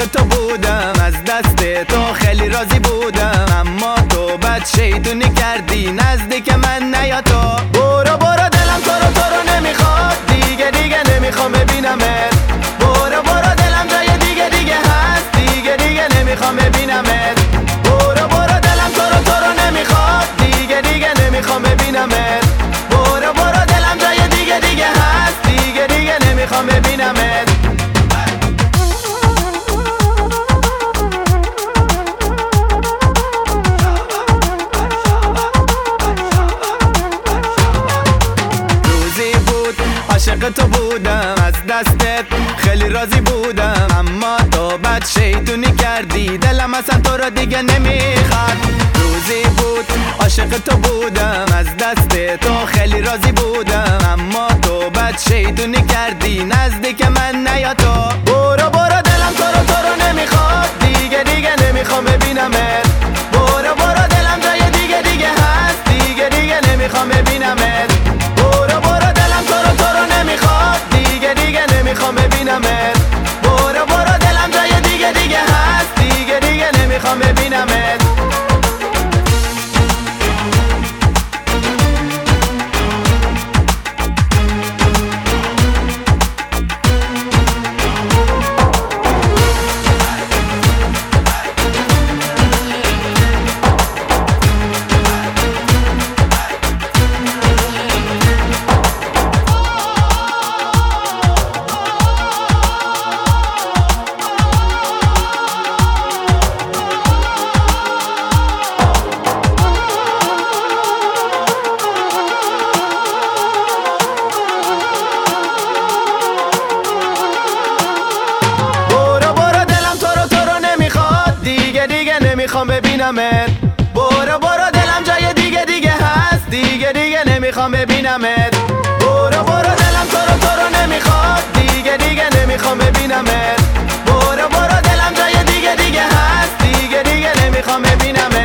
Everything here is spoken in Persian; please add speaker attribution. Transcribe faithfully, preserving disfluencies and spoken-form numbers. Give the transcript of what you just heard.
Speaker 1: تو بودم، از دست تو خیلی راضی بودم، اما تو بد شیطونی کردی نزدیک من نیا تو. برو برو دلم تو رو تو رو نمیخواد، دیگه دیگه نمیخوام ببینمت. برو برو دلم جای دیگه دیگه هست، دیگه دیگه نمیخوام ببینمت. برو برو دلم تو رو تو رو نمیخواد، دیگه دیگه نمیخوام ببینمت. برو برو دلم جای دیگه دیگه هست، دیگه دیگه نمیخوام ببینمت. عاشق تو بودم، از دستت خیلی راضی بودم، اما تو بد شیطونی کردی دلم اصلا تو رو دیگه نمیخواد. روزی بود عاشق تو بودم، از دست تو خیلی راضی بودم، اما تو بد شیطونی کردی نزدیک من نیا تو. برو برو دلم تو رو تو رو نمیخواد، دیگه دیگه نمیخوام ببینمت. برو برو دلم جای دیگه دیگه هست، دیگه دیگه نمیخوام ببینمت. برو برو دلم تو رو تو رو نمیخواد، دیگه دیگه نمیخوام ببینمت. برو برو دلم جای دیگه دیگه هست، دیگه دیگه نمیخوام ببینمت. نمیخوام ببینمت. برو برو دلم جای دیگه دیگه هست، دیگه دیگه نمیخوام ببینمت. برو برو دلم تو رو تو رو نمیخواد، دیگه دیگه نمیخوام ببینمت. برو برو دلم جای دیگه دیگه هست، دیگه دیگه نمیخوام ببینمت.